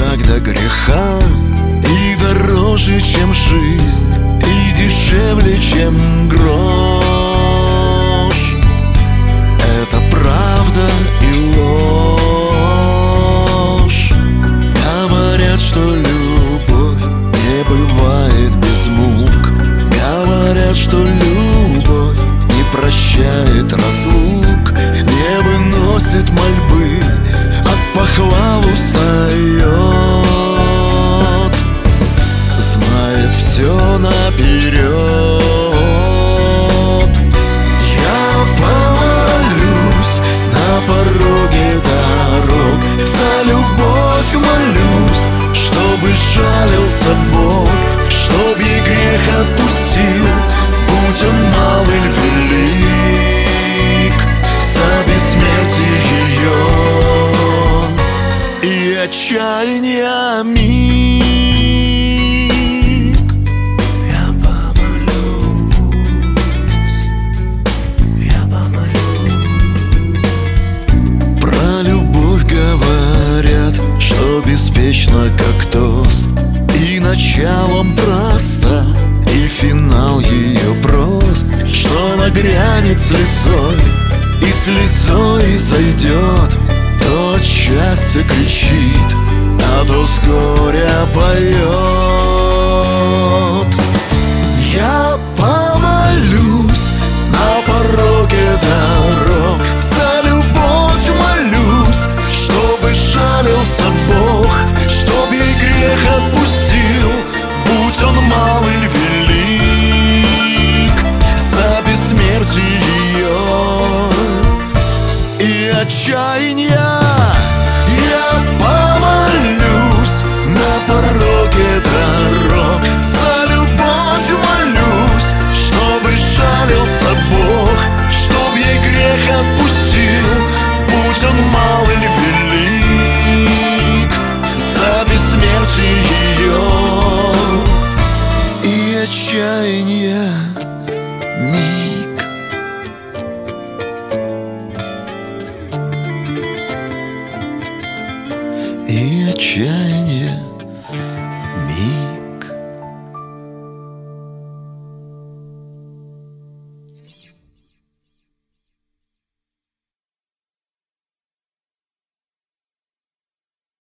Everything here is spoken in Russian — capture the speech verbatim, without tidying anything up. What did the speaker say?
никогда греха, и дороже, чем жизнь, и дешевле, чем грош. Это правда и ложь. Говорят, что любовь не бывает без мук. Говорят, что любовь не прощает разлук, не выносит мольбы, от похвал устает, знает все наперед. Я помолюсь на пороге дорог, за любовь молюсь, чтобы жалился Бог, чтоб ей грех отпустил, будь он мал или велик, за бессмертие ее и отчаяния миг. Я помолюсь, я помолюсь. Про любовь говорят, что беспечно, как тост, и началом проста, и финал ее прост, что нагрянет слезой, и слезой зайдет, то от счастья кричит, а то с горя поет. Я помолюсь на пороге дорог, за любовь молюсь, чтобы жалился Бог, чтоб ей грех отпустил, будь он мал или велик, за бессмертие ее и отчаяние